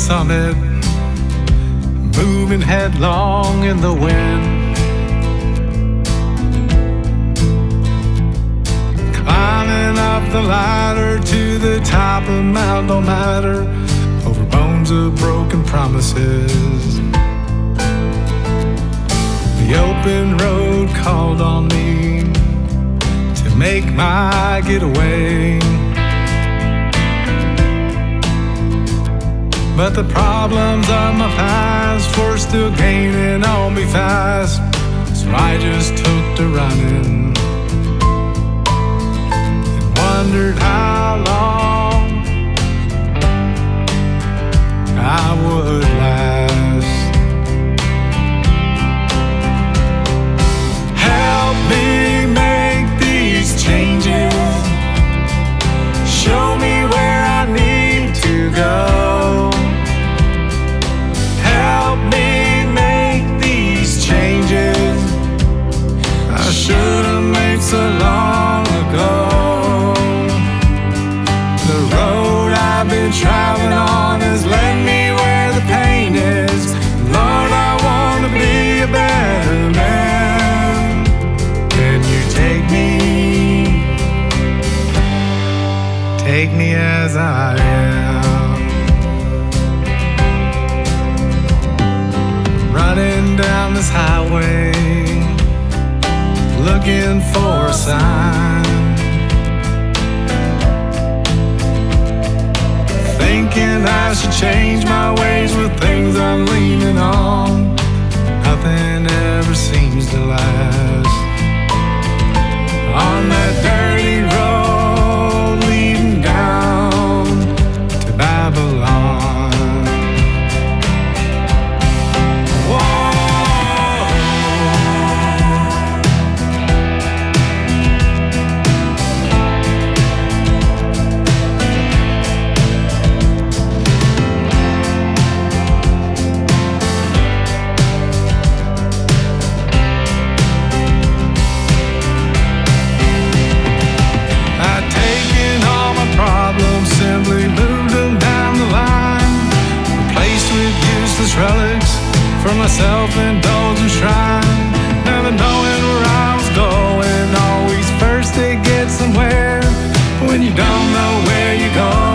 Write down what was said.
summit, moving headlong in the wind. Climbing up the ladder to the top of Mount No Matter, over bones of broken promises. The open road called on me to make my getaway, but the problems of my past were still gaining on me fast, so I just took to running and wondered how long I would last. Help me make these changes, show me where I need to go. Help me make these changes I should have made so long ago. The road I've been traveling on has led me where the pain is. Lord, I want to be a better man. Can you take me as I am? Running down this highway, looking for a sign, thinking I should change my ways with things I'm leaning on. Nothing ever seems to last. On that dirty road leading down to Babylon. Simply moved them down the line, replaced with useless relics from my self-indulgent shrine. Never knowing where I was going, always first to get somewhere. When you don't know where you're going,